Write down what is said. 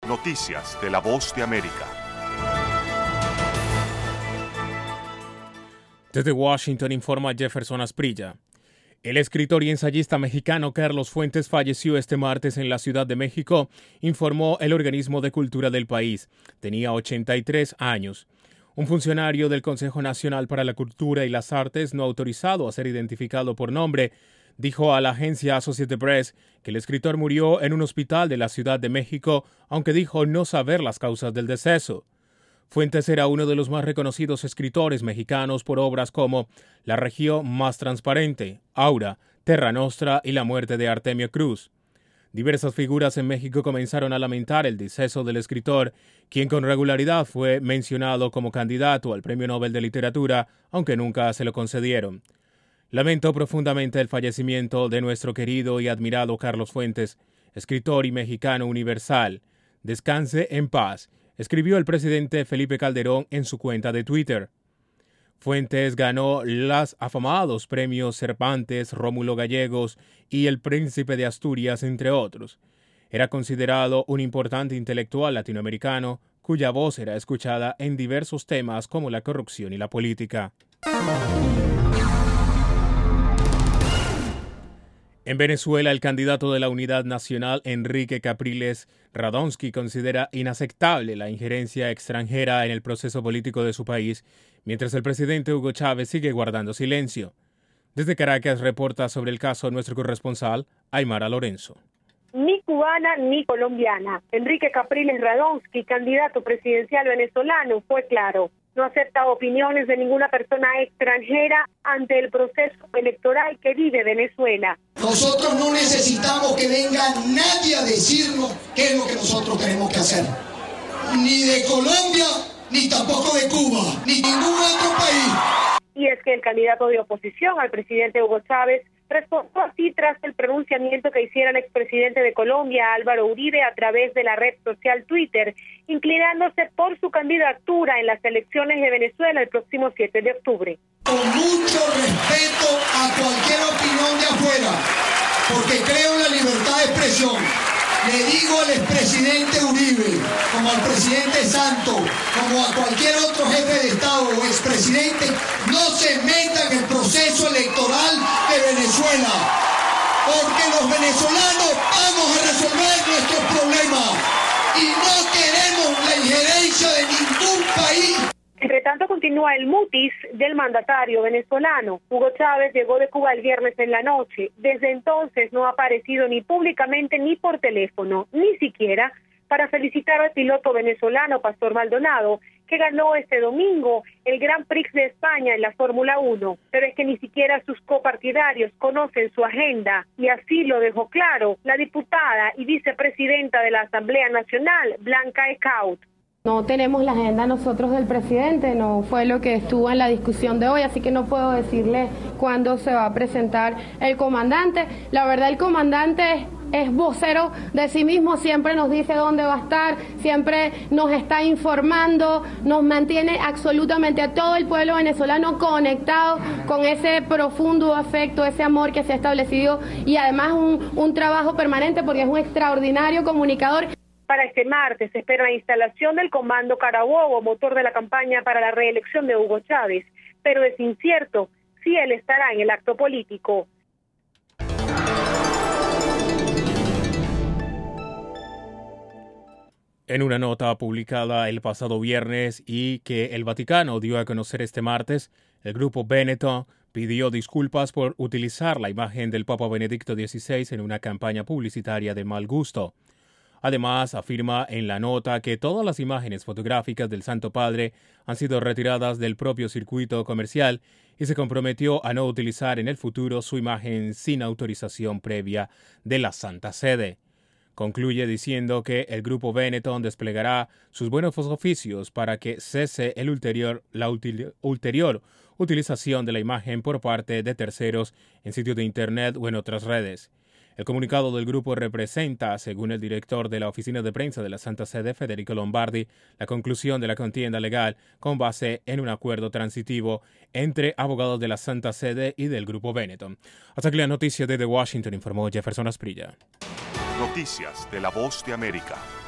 Noticias de la Voz de América. Desde Washington informa Jefferson Asprilla. El escritor y ensayista mexicano Carlos Fuentes falleció este martes en la Ciudad de México, informó el organismo de cultura del país. Tenía 83 años. Un funcionario del Consejo Nacional para la Cultura y las Artes, no autorizado a ser identificado por nombre, dijo a la agencia Associated Press que el escritor murió en un hospital de la Ciudad de México, aunque dijo no saber las causas del deceso. Fuentes era uno de los más reconocidos escritores mexicanos por obras como La región más transparente, Aura, Terra Nostra y La muerte de Artemio Cruz. Diversas figuras en México comenzaron a lamentar el deceso del escritor, quien con regularidad fue mencionado como candidato al Premio Nobel de Literatura, aunque nunca se lo concedieron. Lamento profundamente el fallecimiento de nuestro querido y admirado Carlos Fuentes, escritor y mexicano universal. Descanse en paz, escribió el presidente Felipe Calderón en su cuenta de Twitter. Fuentes ganó los afamados premios Cervantes, Rómulo Gallegos y el Príncipe de Asturias, entre otros. Era considerado un importante intelectual latinoamericano cuya voz era escuchada en diversos temas como la corrupción y la política. En Venezuela, el candidato de la Unidad Nacional, Enrique Capriles Radonsky, considera inaceptable la injerencia extranjera en el proceso político de su país, mientras el presidente Hugo Chávez sigue guardando silencio. Desde Caracas reporta sobre el caso nuestro corresponsal, Aymara Lorenzo. Ni cubana ni colombiana. Enrique Capriles Radonsky, candidato presidencial venezolano, fue claro. No acepta opiniones de ninguna persona extranjera ante el proceso electoral que vive Venezuela. Nosotros no necesitamos que venga nadie a decirnos qué es lo que nosotros tenemos que hacer. Ni de Colombia, ni tampoco de Cuba, ni ningún otro país. Y es que el candidato de oposición al presidente Hugo Chávez respondió así tras el pronunciamiento que hiciera el expresidente de Colombia, Álvaro Uribe, a través de la red social Twitter, inclinándose por su candidatura en las elecciones de Venezuela el próximo 7 de octubre. Con mucho respeto a cualquier opinión de afuera, porque creo en la libertad de expresión. Le digo al expresidente Uribe, como al presidente Santos, como a cualquier otro jefe de Estado o expresidente, no se meta en el proceso electoral de Venezuela, porque los venezolanos vamos a resolver nuestros problemas y no queremos la injerencia de ningún país. Entre tanto, continúa el mutis del mandatario venezolano. Hugo Chávez llegó de Cuba el viernes en la noche. Desde entonces no ha aparecido ni públicamente ni por teléfono, ni siquiera para felicitar al piloto venezolano Pastor Maldonado, que ganó este domingo el Grand Prix de España en la Fórmula 1. Pero es que ni siquiera sus copartidarios conocen su agenda, y así lo dejó claro la diputada y vicepresidenta de la Asamblea Nacional, Blanca Ecaut. No tenemos la agenda nosotros del presidente, no fue lo que estuvo en la discusión de hoy, así que no puedo decirle cuándo se va a presentar el comandante. La verdad, el comandante es vocero de sí mismo, siempre nos dice dónde va a estar, siempre nos está informando, nos mantiene absolutamente a todo el pueblo venezolano conectado con ese profundo afecto, ese amor que se ha establecido, y además un trabajo permanente porque es un extraordinario comunicador. Para este martes se espera la instalación del Comando Carabobo, motor de la campaña para la reelección de Hugo Chávez, pero es incierto si él estará en el acto político. En una nota publicada el pasado viernes y que el Vaticano dio a conocer este martes, el grupo Benetton pidió disculpas por utilizar la imagen del Papa Benedicto XVI en una campaña publicitaria de mal gusto. Además, afirma en la nota que todas las imágenes fotográficas del Santo Padre han sido retiradas del propio circuito comercial y se comprometió a no utilizar en el futuro su imagen sin autorización previa de la Santa Sede. Concluye diciendo que el grupo Benetton desplegará sus buenos oficios para que cese la ulterior utilización de la imagen por parte de terceros en sitios de Internet o en otras redes. El comunicado del grupo representa, según el director de la oficina de prensa de la Santa Sede, Federico Lombardi, la conclusión de la contienda legal con base en un acuerdo transitivo entre abogados de la Santa Sede y del grupo Benetton. Hasta aquí la noticia desde Washington, informó Jefferson Asprilla. Noticias de la Voz de América.